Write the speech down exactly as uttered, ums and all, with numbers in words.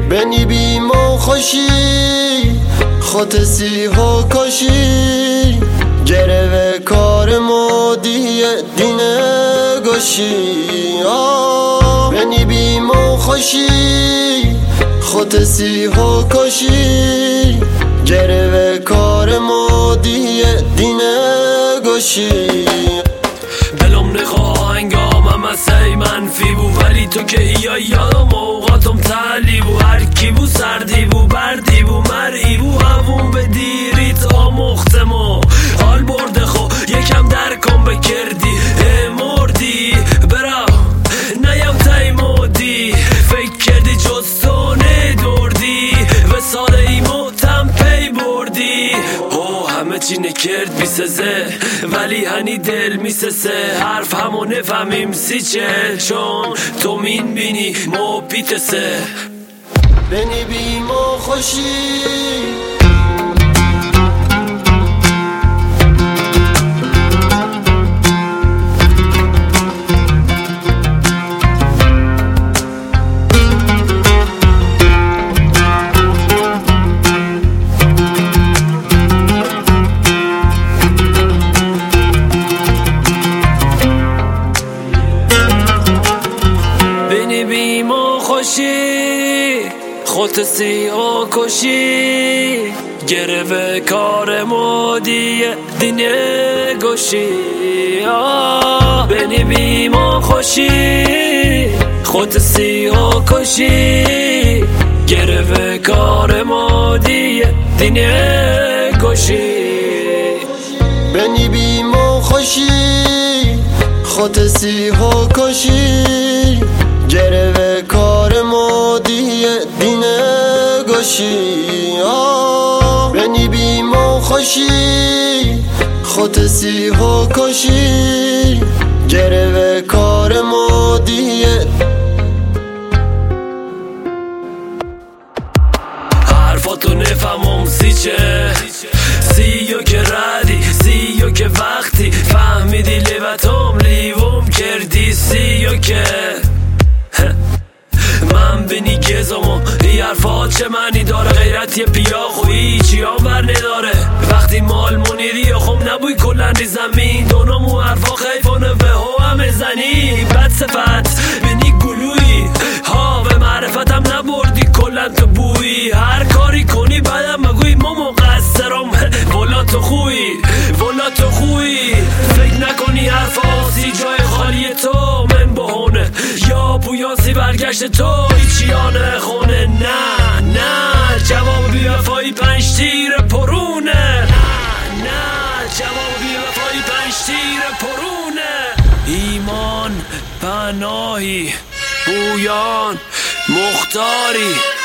بنی بیم و خوشی خود سیها کشی گره کار مادی دین گوشی بنی بیم و خوشی خود سیها کشی گره کار مادی دین گوشی بلوم نخواه انگامم از سی منفی بو ولی تو که یا یادم اوقاتم تلی بو هر کی بو سردی بو بردی بو مرئی بو همون به دیریت آموختم و حال برده خو یکم درکم بکردی مردی برا نیم تیمودی فکر کردی جز تو ندردی و سال ایمو تم پی بردی او همه چی نکرد بیسزه ولی هنی دل میسسه حرف همو نفهمیم سی چه چون تو مین بینی مو پیتسه بنی بیم و خوشی بیم و خوشی خود سیاه کشی گره کار مادی دین گوشی بنی بیم و خوشی خود سیاه کشی گره کار مادی دین گوشی بنی بیم و خوشی خود سیها کشی گره کار مادی دین گوشی بنی بیم و خوشی خود سیها کشی گره کار مادی حرفاتو نفهمم سی چه سیو که ردی سیو که وقتی فهمیدی لیوتم لیوم کردی سیو که من بینی گزمو ای حرفات چه معنی داره غیرت یه پیا خویی چی هم بر نداره وقتی مال منیری خم نبوی کلن ری زمین دونمو حرفا خیفانه به هو همه زنی بد صفت بینی گلوی ها و معرفتم نبردی کلن تو بویی هر کاری کنی بعدم مگوی ما مقصرم ولا تو خوی ولا تو خوی فکر نکنی حرفا سی جای خالی تو من بهونه یا پویاسی برگشت تو ایچیانه خونه نه نه جواب بیوفایی پنج تیر پرونه نه نه جواب بیوفایی پنج تیر پرونه ایمان پناهی بویان مختاری